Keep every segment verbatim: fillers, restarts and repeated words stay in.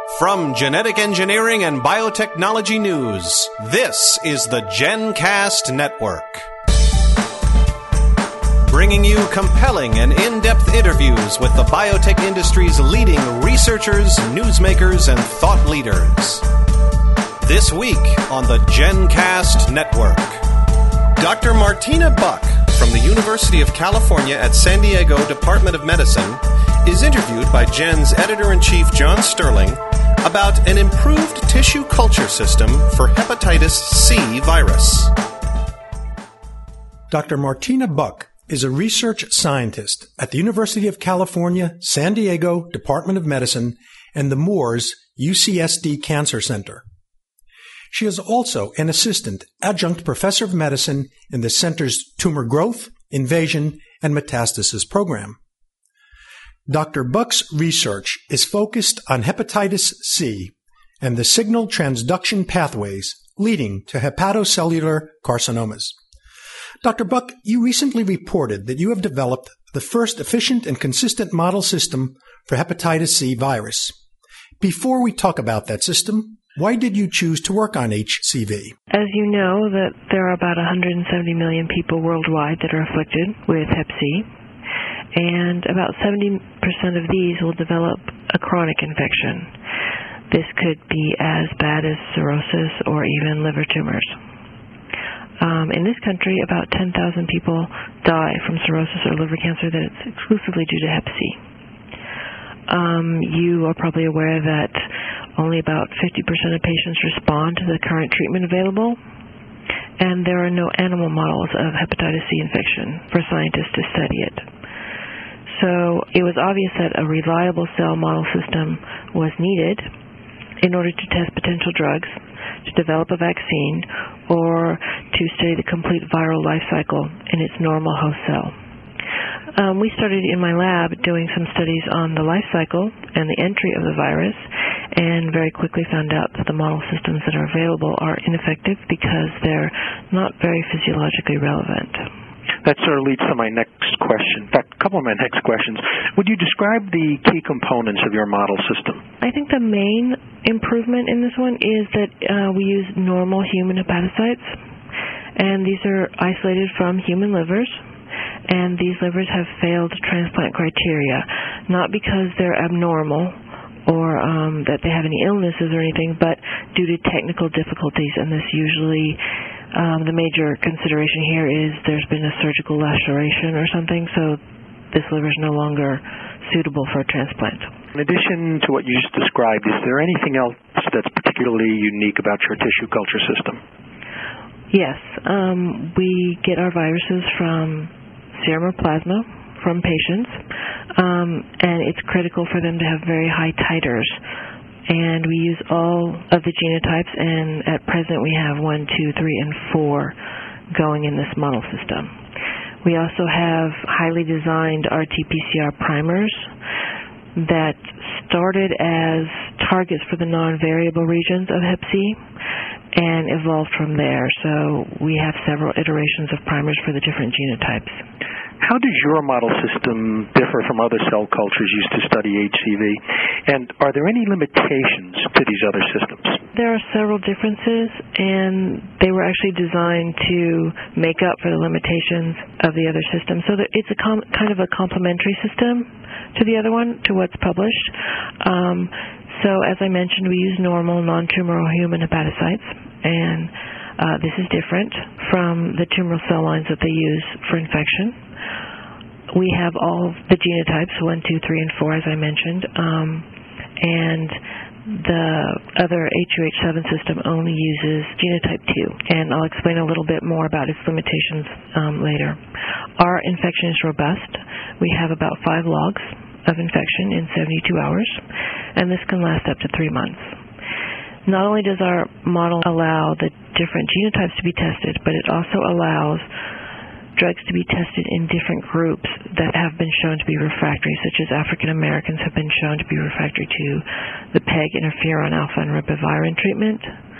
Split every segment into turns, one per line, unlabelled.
From Genetic Engineering and Biotechnology News, this is the GenCast Network. Bringing you compelling and in-depth interviews with the biotech industry's leading researchers, newsmakers, and thought leaders. This week on the GenCast Network, Doctor Martina Buck from the University of California at San Diego Department of Medicine is interviewed by Gen's Editor-in-Chief John Sterling about an improved tissue culture system for hepatitis C virus.
Doctor Martina Buck is a research scientist at the University of California, San Diego Department of Medicine, and the Moores U C S D Cancer Center. She is also an assistant adjunct professor of medicine in the center's Tumor Growth, Invasion, and Metastasis program. Doctor Buck's research is focused on hepatitis C and the signal transduction pathways leading to hepatocellular carcinomas. Doctor Buck, you recently reported that you have developed the first efficient and consistent model system for hepatitis C virus. Before we talk about that system, why did you choose to work on H C V?
As you know, that there are about one hundred seventy million people worldwide that are afflicted with hep C, and about seventy percent of these will develop a chronic infection. This could be as bad as cirrhosis or even liver tumors. Um, in this country, about ten thousand people die from cirrhosis or liver cancer that is exclusively due to hep C. Um, you are probably aware that only about fifty percent of patients respond to the current treatment available, and there are no animal models of hepatitis C infection for scientists to study it. So it was obvious that a reliable cell model system was needed in order to test potential drugs, to develop a vaccine, or to study the complete viral life cycle in its normal host cell. Um, we started in my lab doing some studies on the life cycle and the entry of the virus, and very quickly found out that the model systems that are available are ineffective because they're not very physiologically relevant.
That sort of leads to my next question. In fact, a couple of my next questions. Would you describe the key components of your model system?
I think the main improvement in this one is that uh, we use normal human hepatocytes, and these are isolated from human livers. And these livers have failed transplant criteria, not because they're abnormal or um, that they have any illnesses or anything, but due to technical difficulties. And this usually, um, the major consideration here is there's been a surgical laceration or something, so this liver is no longer suitable for a transplant.
In addition to what you just described, is there anything else that's particularly unique about your tissue culture system?
Yes. Um, we get our viruses from serum or plasma from patients, um, and it's critical for them to have very high titers. And we use all of the genotypes, and at present we have one, two, three, and four going in this model system. We also have highly designed R T P C R primers that started as targets for the non-variable regions of hep C and evolved from there. So we have several iterations of primers for the different genotypes.
How does your model system differ from other cell cultures used to study H C V? And are there any limitations to these other systems?
There are several differences, and they were actually designed to make up for the limitations of the other system. So that it's a com- kind of a complementary system to the other one, to what's published. Um, so as I mentioned, we use normal, non-tumoral human hepatocytes, and uh, this is different from the tumoral cell lines that they use for infection. We have all the genotypes, one, two, three, and four, as I mentioned, um, and the other H U H seven system only uses genotype two, and I'll explain a little bit more about its limitations um, later. Our infection is robust. We have about five logs of infection in seventy-two hours, and this can last up to three months. Not only does our model allow the different genotypes to be tested, but it also allows drugs to be tested in different groups that have been shown to be refractory, such as African Americans have been shown to be refractory to the PEG interferon alpha and ribavirin treatment.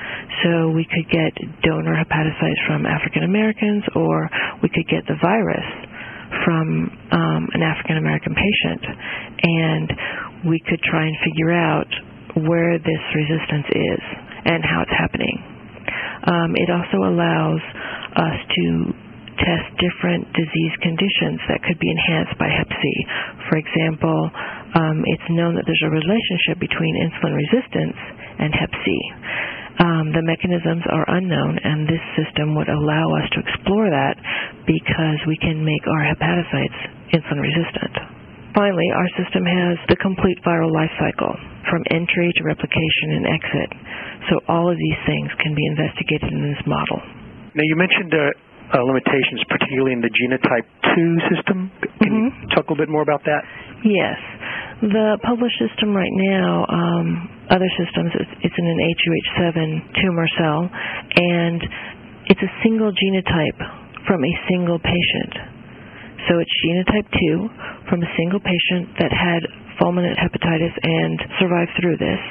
So we could get donor hepatocytes from African Americans, or we could get the virus from um, an African American patient, and we could try and figure out where this resistance is and how it's happening. Um, it also allows us to test different disease conditions that could be enhanced by hep C. For example, um, it's known that there's a relationship between insulin resistance and hep C. Um, the mechanisms are unknown, and this system would allow us to explore that because we can make our hepatocytes insulin resistant. Finally, our system has the complete viral life cycle, from entry to replication and exit. So all of these things can be investigated in this model.
Now, you mentioned uh, uh, limitations, particularly in the genotype two system. Can mm-hmm. you talk a little bit more about that?
Yes. The published system right now, um, other systems, it's, it's in an H U H seven tumor cell, and it's a single genotype from a single patient. So it's genotype two from a single patient that had fulminant hepatitis and survived through this.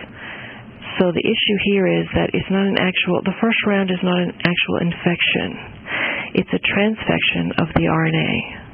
So the issue here is that it's not an actual, the first round is not an actual infection. It's a transfection of the R N A.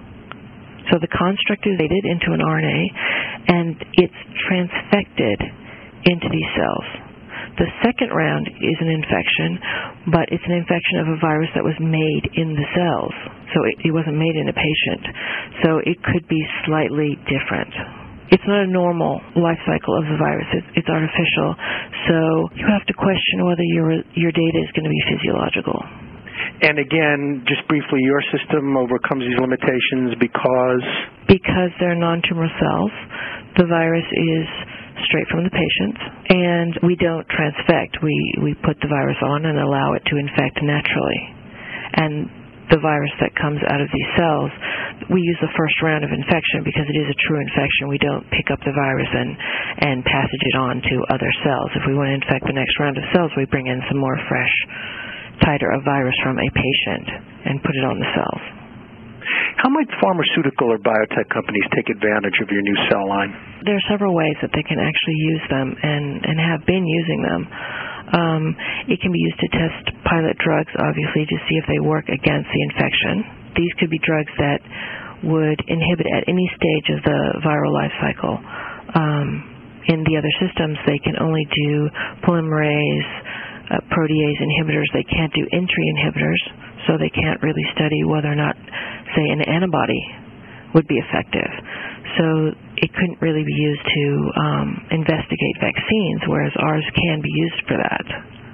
So the construct is made into an R N A, and it's transfected into these cells. The second round is an infection, but it's an infection of a virus that was made in the cells. So it, it wasn't made in a patient. So it could be slightly different. It's not a normal life cycle of the virus. It's, it's artificial. So you have to question whether your your data is going to be physiological.
And again, just briefly, your system overcomes these limitations because?
Because they're non-tumor cells. The virus is straight from the patient, and we don't transfect. We, we put the virus on and allow it to infect naturally. And the virus that comes out of these cells, we use the first round of infection because it is a true infection. We don't pick up the virus and, and passage it on to other cells. If we want to infect the next round of cells, we bring in some more fresh titer of virus from a patient and put it on the cells.
How might pharmaceutical or biotech companies take advantage of your new cell line?
There are several ways that they can actually use them and, and have been using them. Um, it can be used to test pilot drugs, obviously, to see if they work against the infection. These could be drugs that would inhibit at any stage of the viral life cycle. Um, in the other systems, they can only do polymerase, uh, protease inhibitors. They can't do entry inhibitors, so they can't really study whether or not, say, an antibody would be effective. So it couldn't really be used to um, investigate vaccines, whereas ours can be used for that.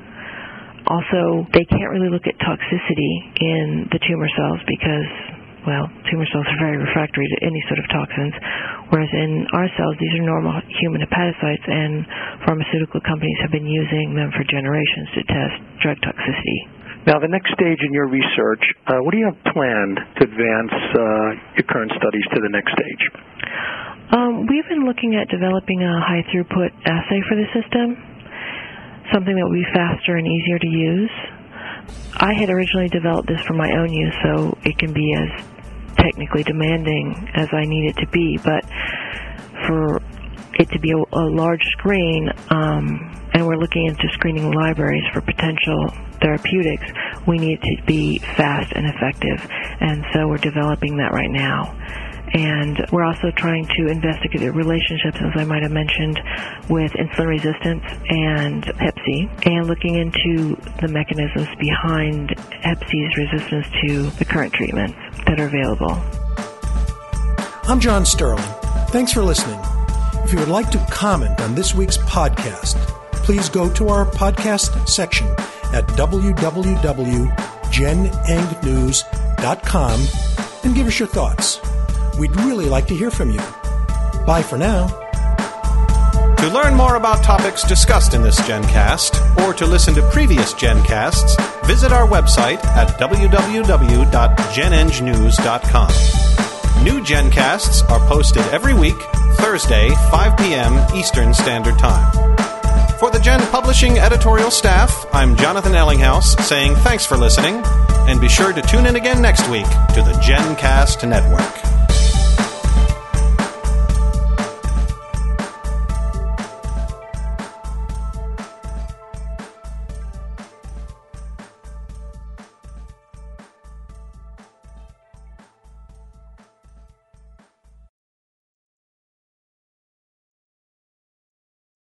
Also, they can't really look at toxicity in the tumor cells because, well, tumor cells are very refractory to any sort of toxins, whereas in our cells, these are normal human hepatocytes, and pharmaceutical companies have been using them for generations to test drug toxicity.
Now, the next stage in your research, uh, what do you have planned to advance uh, your current studies to the next stage?
Um, we've been looking at developing a high-throughput assay for the system, something that will be faster and easier to use. I had originally developed this for my own use, so it can be as technically demanding as I need it to be, but for it to be a, a large screen, um, and we're looking into screening libraries for potential therapeutics, we need it to be fast and effective, and so we're developing that right now. And we're also trying to investigate the relationships, as I might have mentioned, with insulin resistance and hep C, and looking into the mechanisms behind hep C's resistance to the current treatments that are available.
I'm John Sterling. Thanks for listening. If you would like to comment on this week's podcast, please go to our podcast section at w w w dot gen eng news dot com and give us your thoughts. We'd really like to hear from you. Bye for now.
To learn more about topics discussed in this GenCast, or to listen to previous GenCasts, visit our website at w w w dot gen eng news dot com. New GenCasts are posted every week, Thursday, five p.m. Eastern Standard Time. For the Gen Publishing editorial staff, I'm Jonathan Ellinghaus saying thanks for listening, and be sure to tune in again next week to the GenCast Network.